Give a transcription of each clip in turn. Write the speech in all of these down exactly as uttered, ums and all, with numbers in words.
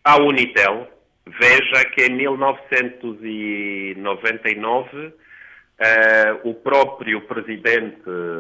A Unitel, veja que em mil novecentos e noventa e nove eh, o próprio presidente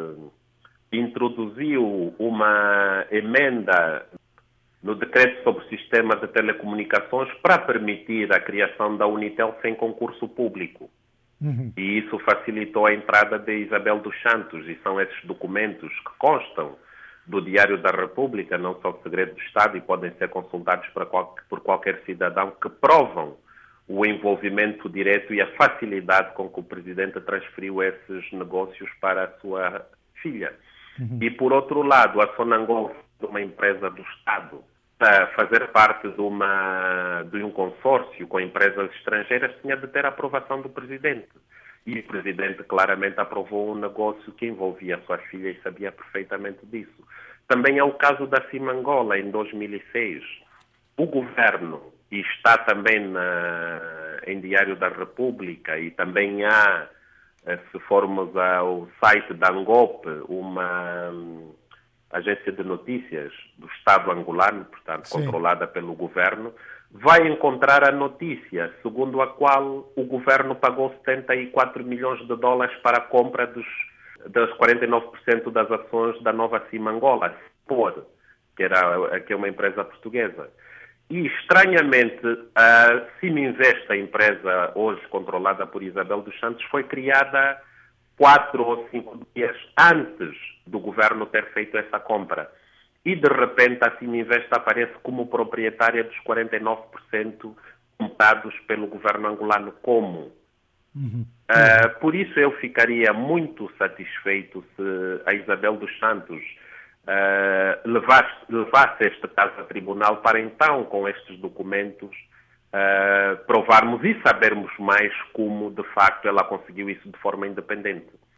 introduziu uma emenda no decreto sobre o sistema de telecomunicações para permitir a criação da Unitel sem concurso público. Uhum. E isso facilitou a entrada de Isabel dos Santos, e são esses documentos que constam do Diário da República, não são segredo do Estado, e podem ser consultados para qual, por qualquer cidadão, que provam o envolvimento direto e a facilidade com que o Presidente transferiu esses negócios para a sua filha. Uhum. E, por outro lado, a Sonangol, uma empresa do Estado, para fazer parte de, uma, de um consórcio com empresas estrangeiras, tinha de ter a aprovação do Presidente. E o Presidente claramente aprovou um negócio que envolvia a sua filha e sabia perfeitamente disso. Também é o caso da Cimangola, em dois mil e seis. O Governo, e está também na, em Diário da República, e também há, se formos ao site da ANGOP, uma um, agência de notícias do Estado angolano, portanto, Sim. controlada pelo Governo, vai encontrar a notícia segundo a qual o Governo pagou setenta e quatro milhões de dólares para a compra dos, das quarenta e nove por cento das ações da Nova Cimangola, por, que, era, que é uma empresa portuguesa. E, estranhamente, a Ciminvest, a empresa hoje controlada por Isabel dos Santos, foi criada quatro ou cinco dias antes do Governo ter feito essa compra. E, de repente, a Ciminvest aparece como proprietária dos quarenta e nove por cento comprados pelo governo angolano. Como? Uhum. Uh, por isso, eu ficaria muito satisfeito se a Isabel dos Santos uh, levasse, levasse este caso a tribunal para, então, com estes documentos, uh, provarmos e sabermos mais como, de facto, ela conseguiu isso de forma independente.